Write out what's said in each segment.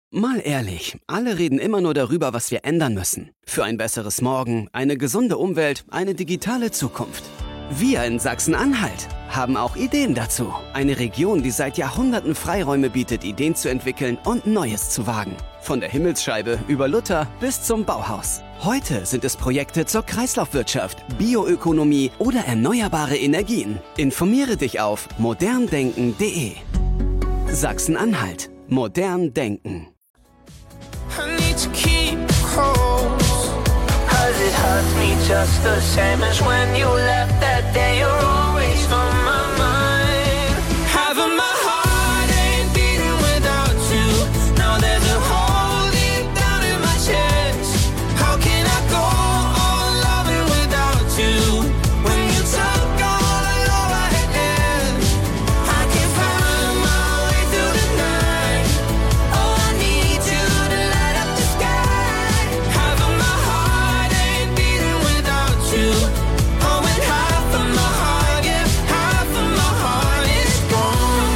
Mal ehrlich, alle reden immer nur darüber, was wir ändern müssen. Für ein besseres Morgen, eine gesunde Umwelt, eine digitale Zukunft. Wir in Sachsen-Anhalt haben auch Ideen dazu. Eine Region, die seit Jahrhunderten Freiräume bietet, Ideen zu entwickeln und Neues zu wagen. Von der Himmelsscheibe über Luther bis zum Bauhaus. Heute sind es Projekte zur Kreislaufwirtschaft, Bioökonomie oder erneuerbare Energien. Informiere dich auf moderndenken.de. Sachsen-Anhalt. Modern denken. I need to keep close, 'cause it hurts me just the same as when you left that day. You're always on my mind. Having my heart ain't beating without you. Now there's a hole deep down in my chest. How can I go on loving without you? When you took all the love I had, I can't find my way through the night. Oh, I need you to light up the sky. Having my heart ain't beating without you. Oh, and half of my heart, yeah, half of my heart is gone.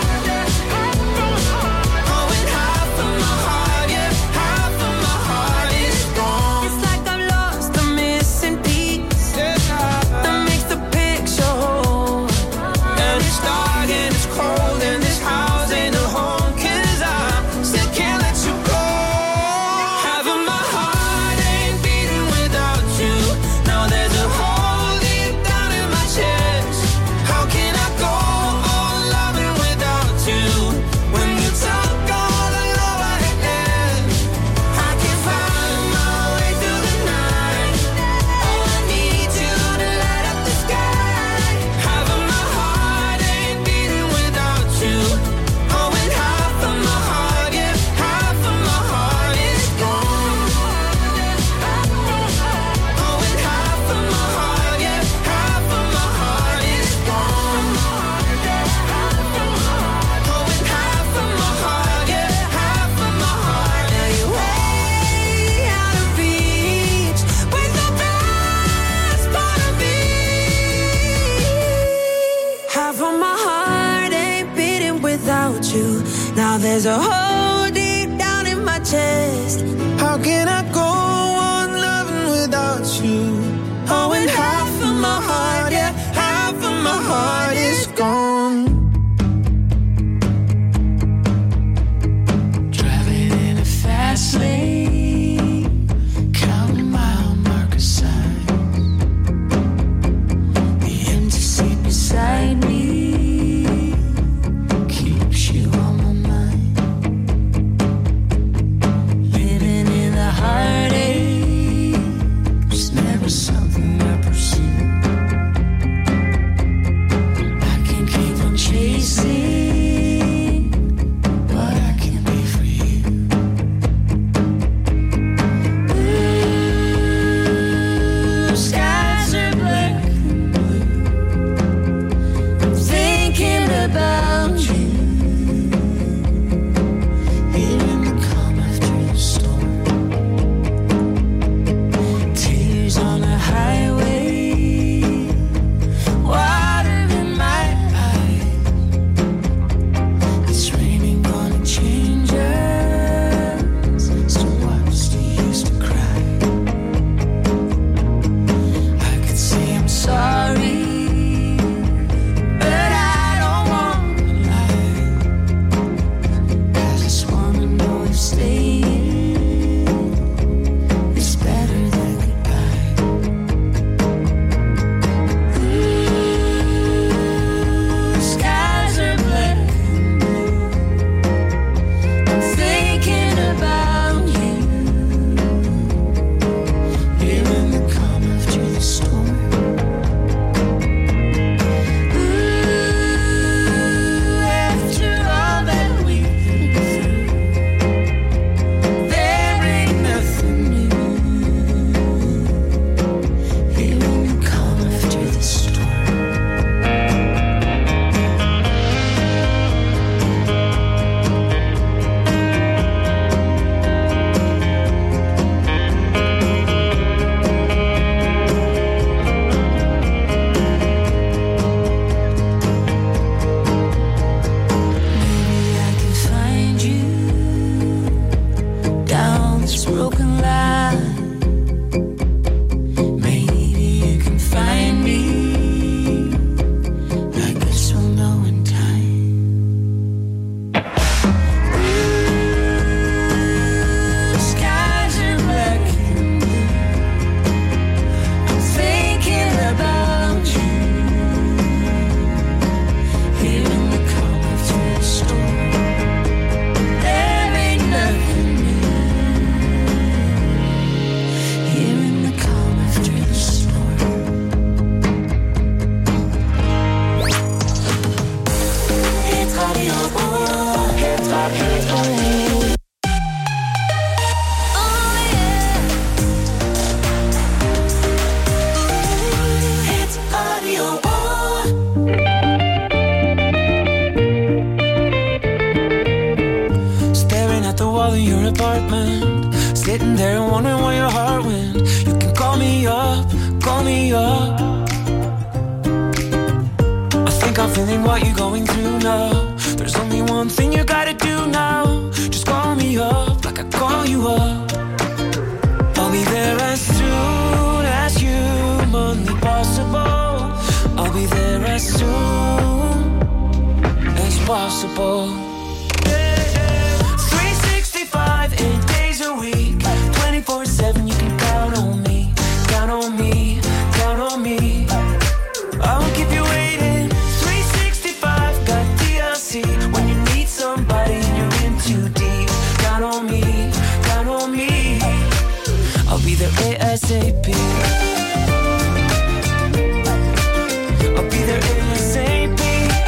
Oh, and half of my heart, yeah, half of my heart is gone. It's like I'm lost, I'm missing piece that makes the picture whole. And it's dark and it's cold and this house ain't a home, 'cause I still can't let you go. Having my heart ain't beating without you. Now there's a hole deep down in my chest. How can I go on loving without you? When you took all the love I had, I can't find my way through the night. Oh, I need you to light up the sky. Having my heart ain't beating without you. Oh, and half of my heart, yeah, half of my heart is gone. Oh, and half of my heart, yeah, half of my heart is gone. Oh, and half of my heart, yeah, half of my heart. Now you're way out of reach with the best part of me. Half of my heart ain't beating without you. Now there's a hole deep down in my chest. How can I go on loving without you? Oh, and half of my heart, yeah, half of my heart is gone. Driving in a fast lane, counting mile marker signs. The empty seat beside me keeps you on my mind. in your apartment, sitting there wondering where your heart went. You can call me up, call me up. I think I'm feeling what you're going through now. There's only one thing you gotta do now. Just call me up like I call you up. I'll be there as soon as humanly possible. I'll be there as soon as possible. 365, 8 days a week, 24/7, you can count on me, count on me, count on me. I won't keep you waiting. 365, got TLC, when you need somebody and you're in too deep. Count on me, count on me. I'll be there ASAP. I'll be there ASAP.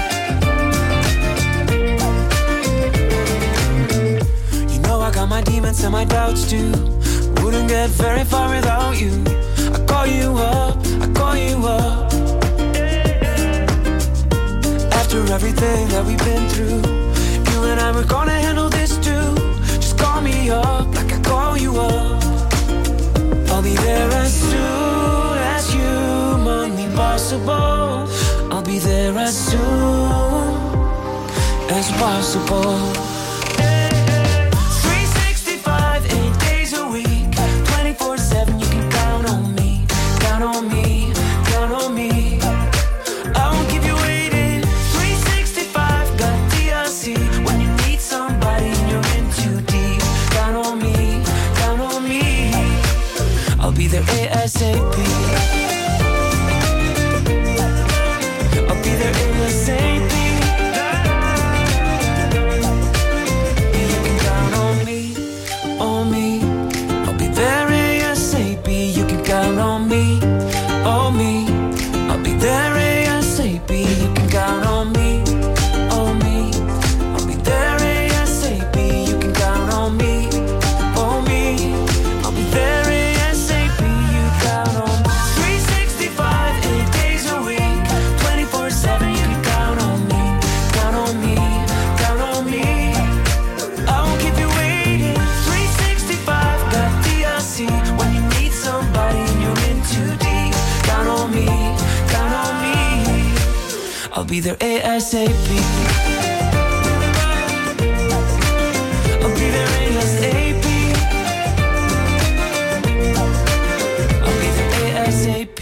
You know I got my demons and my doubts too. Wouldn't get very far without you. I call you up, I call you up. After everything that we've been through, you and I were gonna handle this too. Just call me up like I call you up. I'll be there as soon as humanly possible. I'll be there as soon as possible. 365, 8 days a week, 24/7, you can count on me, count on me, count on me. I won't keep you waiting. 365, got TLC, when you need somebody and you're in too deep. Count on me, count on me. I'll be there ASAP. I'll be there ASAP. You can count on me, on me. I'll be there ASAP. You can count on me, on me. I'll be there ASAP. You can count on me, on me. I'll be there ASAP. You can count on me, on me. I'll be there ASAP. You count on me. 365, 8 days a week, 24/7. You can count on me, count on me, count on me. I won't keep you waiting. 365, got TLC, when you need somebody and you're in too deep. Count on me, count on me. I'll be there ASAP. I'll be there ASAP. I'll be there ASAP.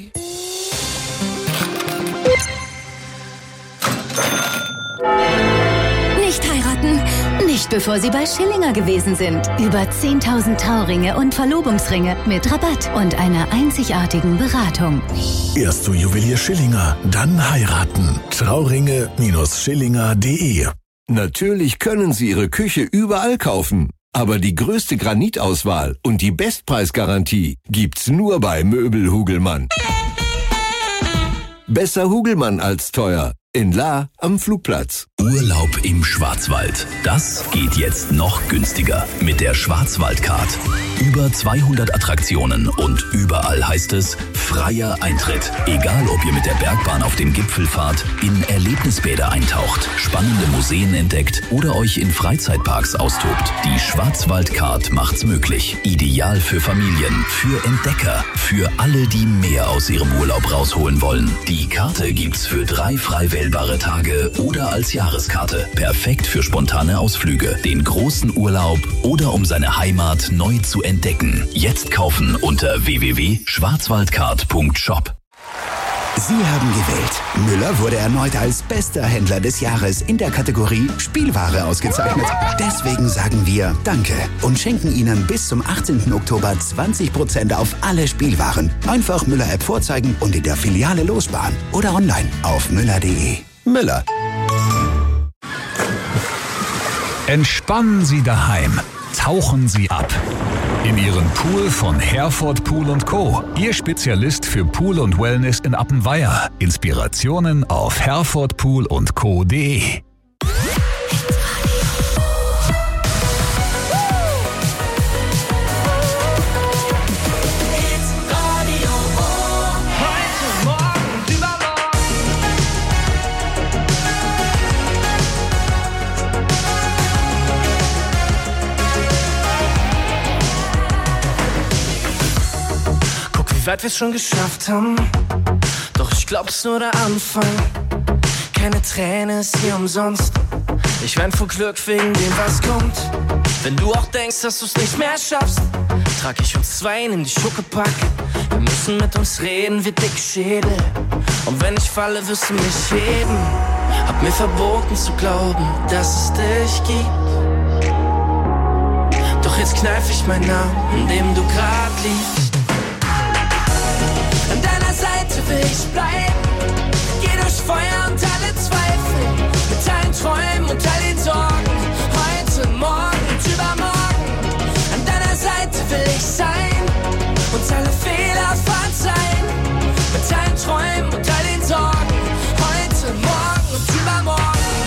Nicht heiraten? Nicht bevor Sie bei Schillinger gewesen sind. Über 10.000 Trauringe und Verlobungsringe mit Rabatt und einer einzigartigen Beratung. Erst zu Juwelier Schillinger, dann heiraten. Trauringe-Schillinger.de. Natürlich können Sie Ihre Küche überall kaufen. Aber die größte Granitauswahl und die Bestpreisgarantie gibt's nur bei Möbel Hugelmann. Besser Hugelmann als teuer. In La am Flugplatz. Urlaub im Schwarzwald. Das geht jetzt noch günstiger mit der Schwarzwaldcard. Über 200 Attraktionen und überall heißt es freier Eintritt. Egal, ob ihr mit der Bergbahn auf den Gipfel fahrt, in Erlebnisbäder eintaucht, spannende Museen entdeckt oder euch in Freizeitparks austobt. Die Schwarzwaldcard macht's möglich. Ideal für Familien, für Entdecker, für alle, die mehr aus ihrem Urlaub rausholen wollen. Die Karte gibt's für 3 frei wählbare Tage oder als Jahreskarte. Perfekt für spontane Ausflüge, den großen Urlaub oder um seine Heimat neu zu entdecken. Jetzt kaufen unter www.schwarzwaldcard.shop. Sie haben gewählt. Müller wurde erneut als bester Händler des Jahres in der Kategorie Spielware ausgezeichnet. Deswegen sagen wir Danke und schenken Ihnen bis zum 18. Oktober 20% auf alle Spielwaren. Einfach Müller-App vorzeigen und in der Filiale lossparen. Oder online auf müller.de. Müller. Entspannen Sie daheim. Tauchen Sie ab. In Ihren Pool von Herford Pool & Co. Ihr Spezialist für Pool und Wellness in Appenweier. Inspirationen auf herfordpool&co.de. wie weit wir's schon geschafft haben. Doch ich glaub's nur der Anfang. Keine Träne ist hier umsonst. Ich wein vor Glück wegen dem, was kommt. Wenn du auch denkst, dass du's nicht mehr schaffst, trag ich uns zwei in die Schuckepack. Wir müssen mit uns reden wie dicke Schädel. Und wenn ich falle, wirst du mich heben. Hab mir verboten zu glauben, dass es dich gibt. Doch jetzt kneif ich meinen Namen, in dem du grad liegst. An deiner Seite will ich bleiben. Geh durch Feuer und alle Zweifel. Mit allen Träumen und all den Sorgen. Heute, morgen und übermorgen. An deiner Seite will ich sein. Uns alle Fehler verzeihen. Mit allen Träumen und all den Sorgen. Heute, morgen und übermorgen.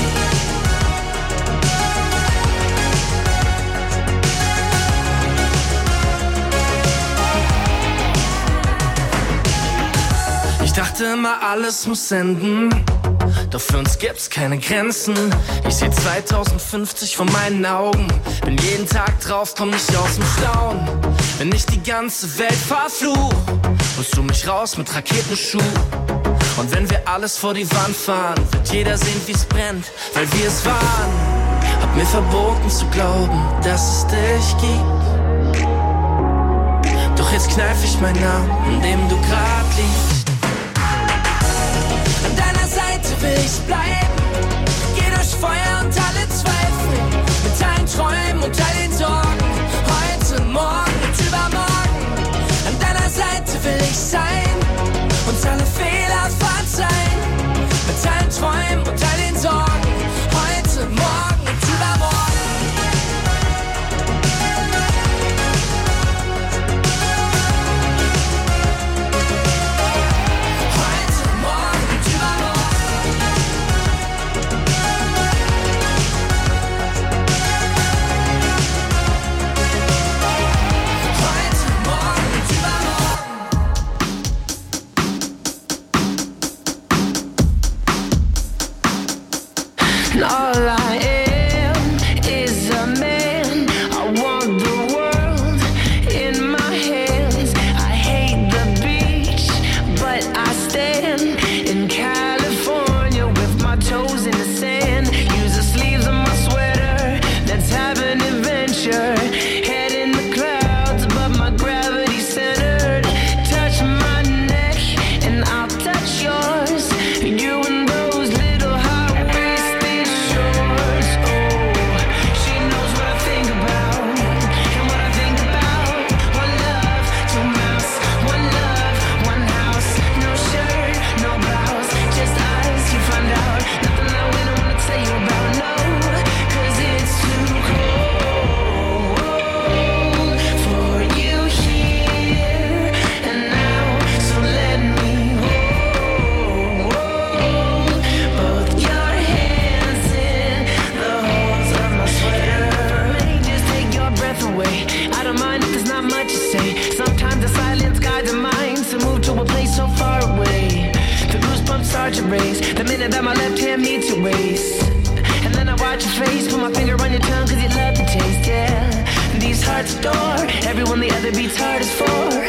Ich dachte immer, alles muss enden. Doch für uns gibt's keine Grenzen. Ich seh 2050 vor meinen Augen. Bin jeden Tag drauf, komm nicht aus dem Staunen. Wenn ich die ganze Welt verfluch, holst du mich raus mit Raketenschuh. Und wenn wir alles vor die Wand fahren, wird jeder sehen, wie's brennt, weil wir es waren. Hab mir verboten zu glauben, dass es dich gibt. Doch jetzt kneif ich meinen Namen, in dem du grad liegst. An deiner Seite will ich bleiben. Geh durch Feuer und alle Zweifel. Mit allen Träumen und all den Sorgen. Heute, morgen und übermorgen. An deiner Seite will ich sein. Uns alle Fehler verzeihen. Mit allen Träumen und all den Sorgen. Heute, morgen und übermorgen. All I am is a man. I want the world in my hands. I hate the beach, but I stand in California with my toes in the sand. Use the sleeves of my sweater. Let's have an adventure. Head in the clouds, but my gravity's centered. Touch my neck and I'll touch yours. You and those little high-waisted shorts. Oh, she knows what I think about and what I think about. One love, two mouths. One love, one house. No shirt, no blouse, just us. You find out nothing that we don't wanna tell you about. No, 'cause it's too cold for you here and now. So let me hold both your hands in the holes of my sweater. May just take your breath away. I don't mind if there's not much to say. Sometimes the silence guides the mind to move to a place so far away. The goosebumps start to raise the minute that my left hand meets your waist. And then I watch your face, put my finger on your tongue 'cause you love the taste, yeah. These hearts adore everyone the other beats hardest for.